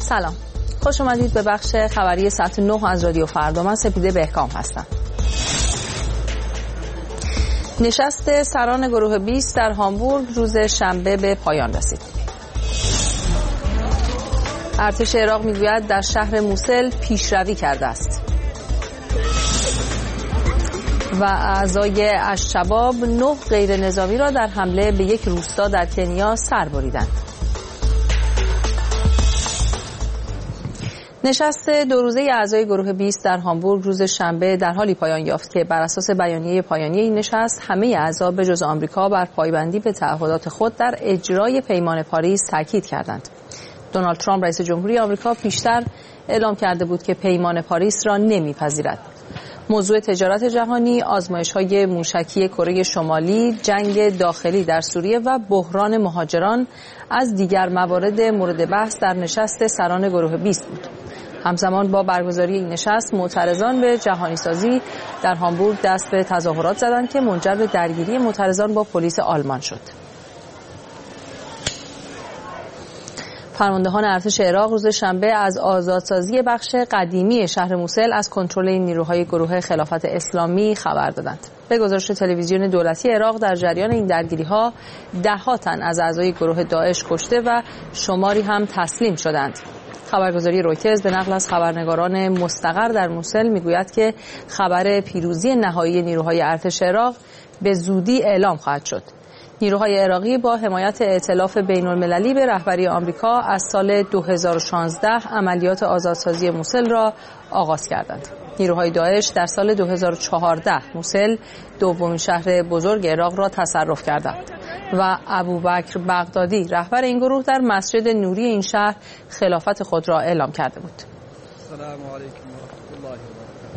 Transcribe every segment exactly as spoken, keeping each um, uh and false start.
سلام، خوش اومدید به بخش خبری ساعت نه از رادیو فردا. من سپیده بهکام هستم. نشست سران گروه بیست در هامبورگ روز شنبه به پایان رسید. ارتش عراق میگوید در شهر موسل پیشروی کرده است. و اعضای الشباب نه غیر نظامی را در حمله به یک روستا در کنیا سر بریدند. نشست دو روزه اعضای گروه بیست در هامبورگ روز شنبه در حالی پایان یافت که بر اساس بیانیه پایانی این نشست همه اعضا به جز آمریکا بر پایبندی به تعهدات خود در اجرای پیمان پاریس تاکید کردند. دونالد ترامپ رئیس جمهوری آمریکا پیشتر اعلام کرده بود که پیمان پاریس را نمیپذیرد. موضوع تجارت جهانی، آزمایش‌های موشکی کره شمالی، جنگ داخلی در سوریه و بحران مهاجران از دیگر موارد مورد بحث در نشست سران گروه بیست بود. همزمان با برگزاری این نشست معترضان به جهانی سازی در هامبورگ دست به تظاهرات زدند که منجر به درگیری معترضان با پلیس آلمان شد. فرماندهان ارتش عراق روز شنبه از آزادسازی بخش قدیمی شهر موسل از کنترل نیروهای گروه خلافت اسلامی خبر دادند. به گزارش تلویزیون دولتی عراق در جریان این درگیری‌ها ده‌ها تن از اعضای گروه داعش کشته و شماری هم تسلیم شدند. خبرگزاری رویترز به نقل از خبرنگاران مستقر در موسل میگوید که خبر پیروزی نهایی نیروهای ارتش عراق به زودی اعلام خواهد شد. نیروهای عراقی با حمایت ائتلاف بین‌المللی به رهبری آمریکا از سال دو هزار و شانزده عملیات آزادسازی موسل را آغاز کردند. نیروهای داعش در سال دو هزار و چهارده موسل دومین شهر بزرگ عراق را تصرف کردند و ابوبکر بغدادی رهبر این گروه در مسجد نوری این شهر خلافت خود را اعلام کرده بود. سلام علیکم و رحمت الله.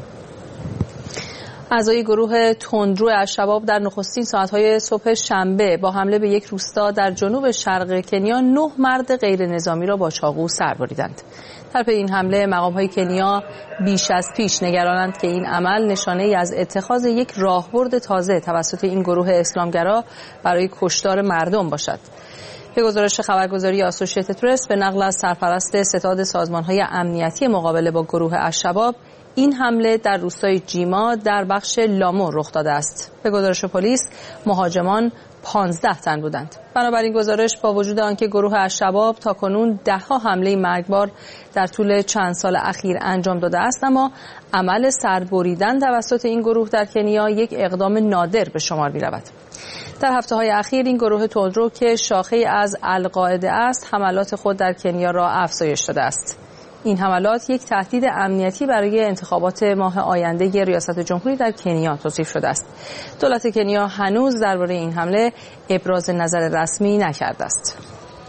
اعضای گروه تندرو الشباب در نخستین ساعت‌های صبح شنبه با حمله به یک روستا در جنوب شرق کنیا نه مرد غیر نظامی را با چاقو سر بریدند. در پی این حمله مقام‌های کنیا بیش از پیش نگرانند که این عمل نشانه‌ای از اتخاذ یک راهبرد تازه توسط این گروه اسلامگرا برای کشتار مردم باشد. به گزارش خبرگزاری آسوشیتد پرس به نقل از سرپرست ستاد سازمان‌های امنیتی مقابله با گروه الشباب، این حمله در روستای جیما در بخش لامو رخ داده است. به گزارش پلیس مهاجمان پانزده تن بودند. بنابراین گزارش با وجود آنکه گروه الشباب تاکنون ده ها حمله مرگبار در طول چند سال اخیر انجام داده است، اما عمل سربریدن توسط این گروه در کنیا یک اقدام نادر به شمار می رود. در هفته‌های اخیر این گروه تندرو که شاخه‌ای از القاعده است حملات خود در کنیا را افزایش داده است. این حملات یک تهدید امنیتی برای انتخابات ماه آینده ریاست جمهوری در کنیا توصیف شده است. دولت کنیا هنوز درباره این حمله ابراز نظر رسمی نکرده است.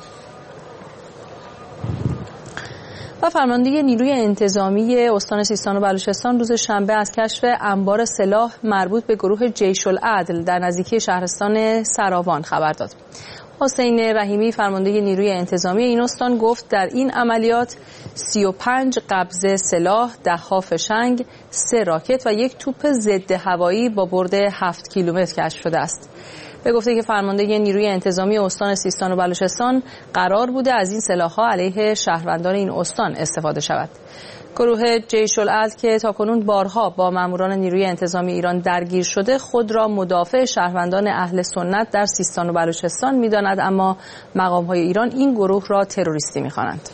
و فرمانده نیروی انتظامی استان سیستان و بلوچستان روز شنبه از کشف انبار سلاح مربوط به گروه جیش العدل در نزدیکی شهرستان سراوان خبر داد. حسین رحیمی فرمانده نیروی انتظامی این استان گفت در این عملیات سی و پنج قبضه سلاح، ده ها فشنگ، سه راکت و یک توپ ضد هوایی با برد هفت کیلومتر کشف شده است. به گفته که فرمانده نیروی انتظامی استان سیستان و بلوچستان قرار بوده از این سلاح‌ها علیه شهروندان این استان استفاده شود. گروه جیش العدل که تاکنون بارها با ماموران نیروی انتظامی ایران درگیر شده خود را مدافع شهروندان اهل سنت در سیستان و بلوچستان می‌داند، اما مقام‌های ایران این گروه را تروریستی می‌خوانند.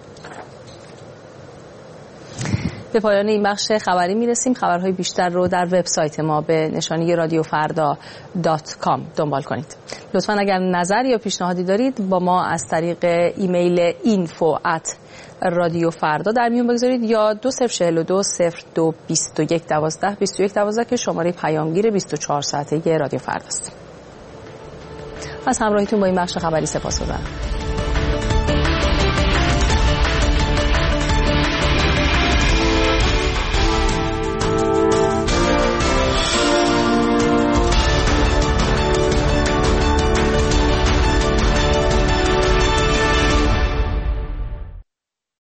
به پایان این بخش خبری میرسیم. خبرهای بیشتر رو در وبسایت ما به نشانی رادیو فردا دات کام دنبال کنید. لطفاً اگر نظر یا پیشنهادی دارید با ما از طریق ایمیل اینفو ات رادیو فردا در میون بگذارید یا دو صفر چهل و دو صفر دو بیست و یک دوازده بیست و یک دوازده که شماره پیامگیر بیست و چهار ساعته رادیو فردا است. از همراهیتون با این بخش خبری سپاسگزارم.